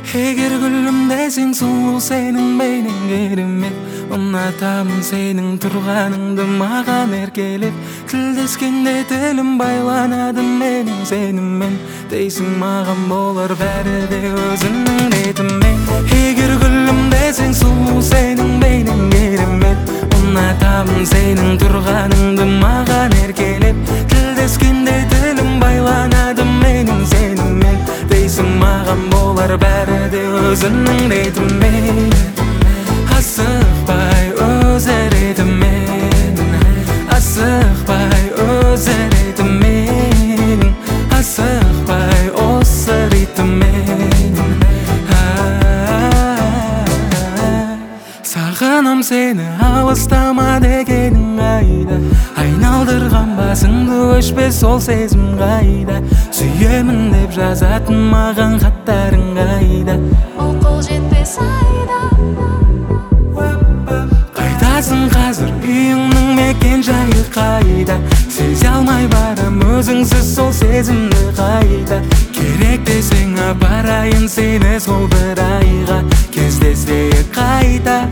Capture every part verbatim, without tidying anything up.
Эгер күлүмдө сен сулуу, сенин мейнең керемет. Унатамын сенин турганыңды маган эркелеп. Тилдескенде тилим байланады менин сенинмен. Дейсиң маган болор баары да өзүңнүн ретимен. Эгер күлүмдө сен сулуу, сенин мейнең керемет. Унатамын сенин турганыңды маган эркелеп. Тилдескенде тилим байланады менин сенинмен. Дейсиң маган болор баары да өзүңнүн ретимен. Асықпай өз ретимен, асықпай өз ретимен, асықпай осы ритммен. Сағынам сені, алыстама дегенің қайда. Айналдырған басыңды өшпес сол сезім қайда. Сүйемін деп жазатын маған хаттарың қайда. Ол қол жетпес айда. Қайдасың қазір, үйіңнің мекен жайы қайда. Сезе алмай барам өзіңсіз сол сезімді қайда. Керек десең апарайын сені сол бір айға. Кездесейік қайта.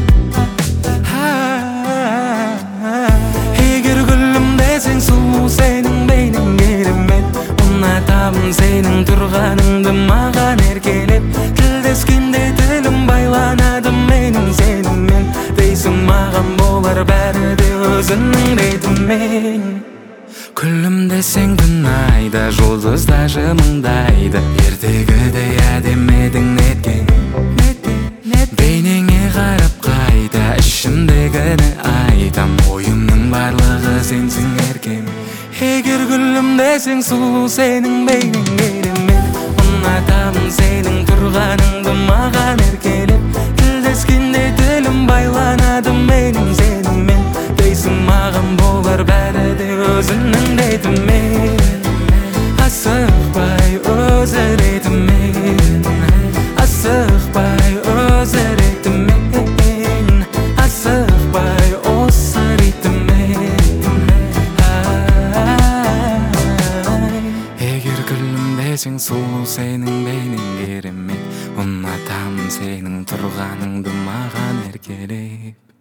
Егер күлімде сен сұлу, сенің бейнең керемет. Ұнатамын сенің тұрғаныңды маған еркелеп. Тілдескенде тілім байланады менің сеніңмен. Дейсің маған болар бәрі де өзіңнің ретімен. Күлімде сен күн айда, жұлдызда жымыңдайды. Ертегідей әдемі едің неткен. Бейнеңе қарап қайта, ішімдегіні айтам. Ойымның барлығы сенсің еркем. Егер күлімде сен сұлу, сенің бейнең керемет. Ұнатамын сенің тұрғаныңды маған еркелеп. Тілдескенде тілім байланады менің сеніңмен. Дейсің маған болар бәрі де өзіңнің ретімен. Асықпай өз ретімен, асықпай өз ретімен, асықпай осы ритммен. Егер күлімде сен сұлу, сенің бейнең керемет. Ұнатамын сенің тұрғаныңды маған еркелеп.